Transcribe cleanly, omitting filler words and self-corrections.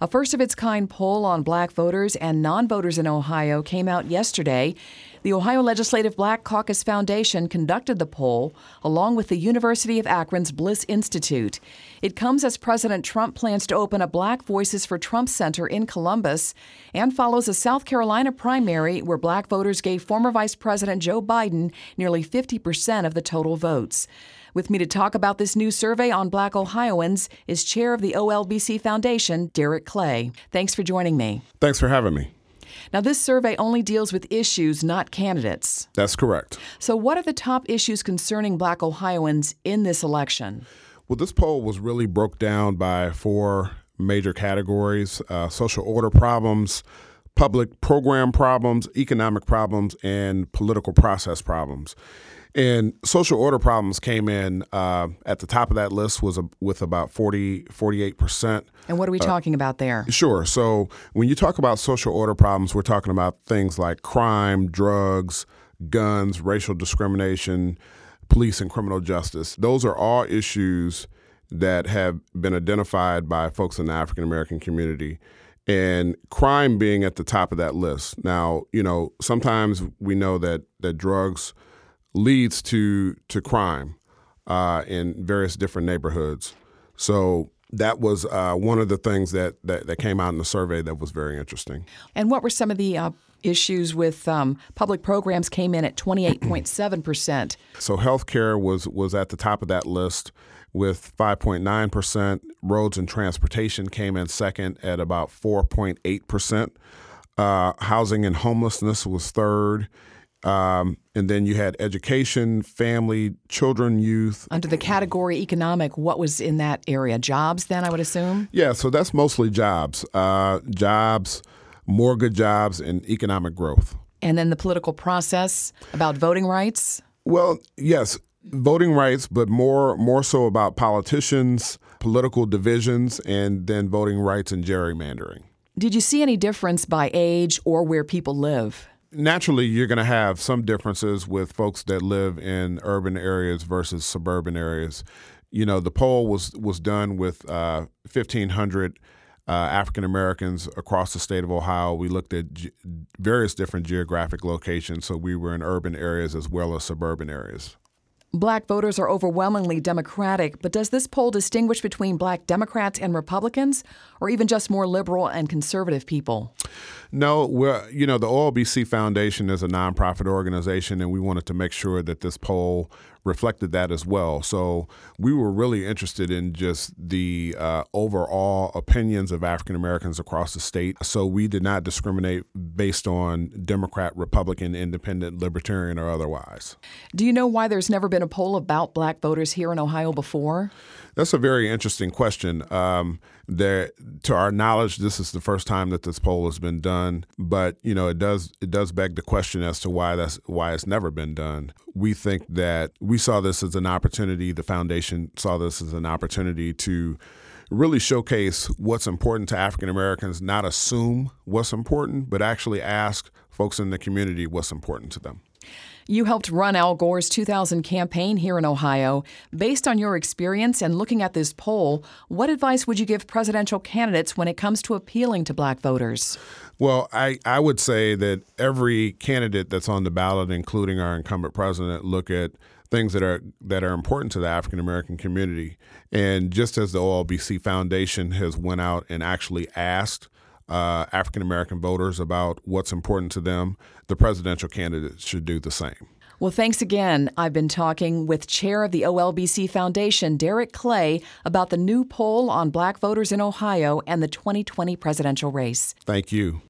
A first-of-its-kind poll on black voters and non-voters in Ohio came out yesterday. The Ohio Legislative Black Caucus Foundation conducted the poll, along with the University of Akron's Bliss Institute. It comes as President Trump plans to open a Black Voices for Trump Center in Columbus and follows a South Carolina primary where black voters gave former Vice President Joe Biden nearly 50% of the total votes. With me to talk about this new survey on black Ohioans is Chair of the OLBC Foundation, Derek Clay. Thanks for joining me. Thanks for having me. Now, this survey only deals with issues, not candidates. That's correct. So what are the top issues concerning black Ohioans in this election? Well, this poll was really broke down by four major categories: social order problems, public program problems, economic problems, and political process problems. And social order problems came in at the top of that list with about 48%. And what are we talking about there? Sure. So when you talk about social order problems, we're talking about things like crime, drugs, guns, racial discrimination, police and criminal justice. Those are all issues that have been identified by folks in the African American community. And crime being at the top of that list. Now, sometimes we know that drugs leads to crime in various different neighborhoods. So that was one of the things that came out in the survey that was very interesting. And what were some of the issues with public programs came in at 28.7%? So healthcare was at the top of that list with 5.9%. Roads and transportation came in second at about 4.8%. Housing and homelessness was third. And then you had education, family, children, youth. Under the category economic, what was in that area? Jobs then, I would assume? Yeah, so that's mostly jobs. Jobs, more good jobs, and economic growth. And then the political process about voting rights? Well, yes, voting rights, but more so about politicians, political divisions, and then voting rights and gerrymandering. Did you see any difference by age or where people live? Naturally, you're going to have some differences with folks that live in urban areas versus suburban areas. The poll was done with 1,500 African Americans across the state of Ohio. We looked at various different geographic locations, so we were in urban areas as well as suburban areas. Black voters are overwhelmingly Democratic, but does this poll distinguish between black Democrats and Republicans, or even just more liberal and conservative people? No, the OLBC Foundation is a nonprofit organization, and we wanted to make sure that this poll reflected that as well. So we were really interested in just the overall opinions of African Americans across the state. So we did not discriminate based on Democrat, Republican, Independent, Libertarian, or otherwise. Do you know why there's never been a poll about black voters here in Ohio before? That's a very interesting question. To our knowledge, this is the first time that this poll has been done, but it does beg the question as to why it's never been done. We think that we saw this as an opportunity. The foundation saw this as an opportunity to really showcase what's important to African Americans, not assume what's important, but actually ask folks in the community what's important to them. You helped run Al Gore's 2000 campaign here in Ohio. Based on your experience and looking at this poll, what advice would you give presidential candidates when it comes to appealing to black voters? Well, I would say that every candidate that's on the ballot, including our incumbent president, look at things that are important to the African American community. And just as the OLBC Foundation has went out and actually asked African American voters about what's important to them, the presidential candidate should do the same. Well, thanks again. I've been talking with Chair of the OLBC Foundation, Derek Clay, about the new poll on black voters in Ohio and the 2020 presidential race. Thank you.